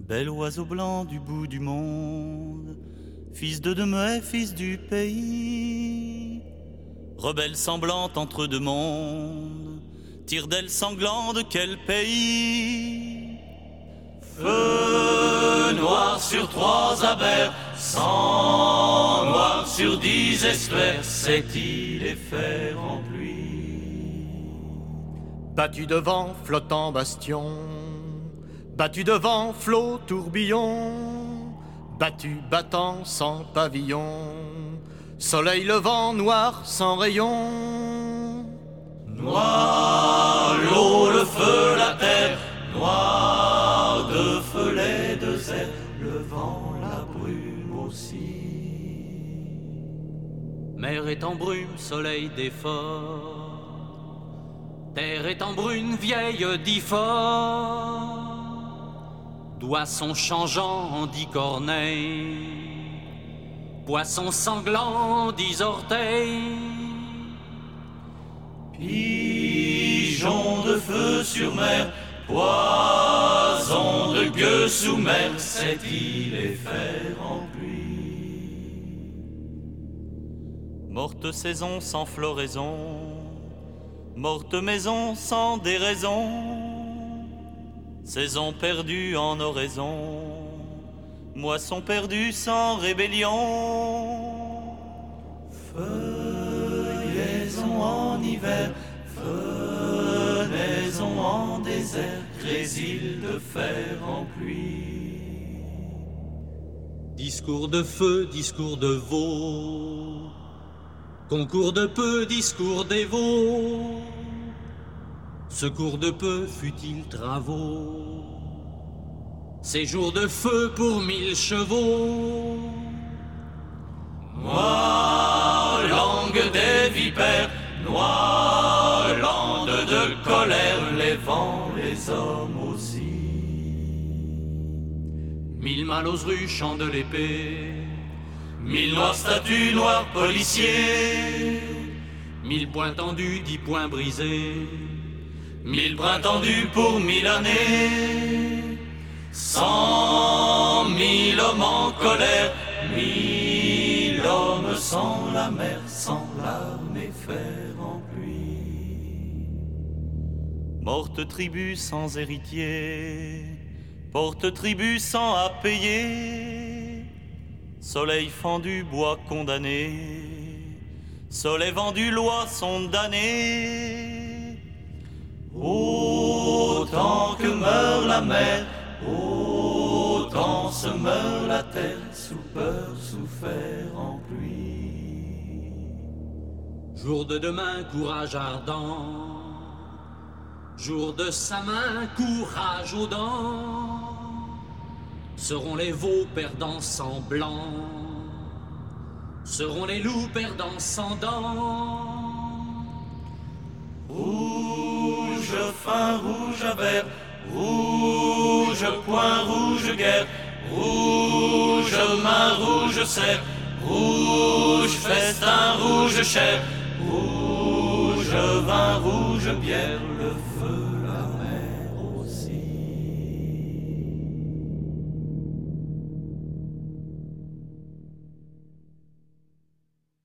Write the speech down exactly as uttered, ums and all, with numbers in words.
Bel oiseau blanc du bout du monde, fils de Demuet, fils du pays, rebelle semblante entre deux mondes, tire-d'aile sanglant de quel pays? Feu noir sur trois abers, sang noir sur dix estuaires, cette île est fer en pluie. Battu devant, flottant bastion, battu devant, flot tourbillon, battu, battant, sans pavillon, soleil levant, noir, sans rayon. Noir l'eau, le feu, la terre, noir de feu les deux airs, le vent, la brume aussi. Mer est en brume, soleil d'effort, terre est en brune, vieille d'Ifor, doigts sont changeants en dix corneilles, poissons sanglants, dix orteils. Pigeons de feu sur mer, poisons de gueux sous mer, cette île est fer en pluie. Morte saison sans floraison, morte maison sans déraison, saison perdue en oraison, moisson perdue sans rébellion. Feuillaison en hiver, fenaison en désert, grésil de fer en pluie. Discours de feu, discours de veau, concours de peu, discours des veaux, secours de peu, futiles travaux, séjour de feu pour mille chevaux. Noire langue des vipères, noire lande de colère, les vents, les hommes aussi. Mille mâles aux ruches de l'épée, mille noirs statues, noirs policiers, mille poings tendus, dix poings brisés, mille bras tendus pour mille années, cent mille hommes en colère, mille hommes sans la mer, sans larmes et fer en pluie. Morte tribu sans héritier, porte tribu sans à payer, soleil fendu, bois condamné, soleil vendu, loi sont damnés. Autant que meurt la mer, autant se meurt la terre, sous peur, sous fer en pluie. Jour de demain, courage ardent, jour de sa main, courage aux dents, seront les veaux perdants semblants, seront les loups perdants sans dents. Rouge fin, rouge à vert, rouge point, rouge guerre, rouge main, rouge cerf, rouge festin, rouge chair, rouge vin, rouge bière, le feu.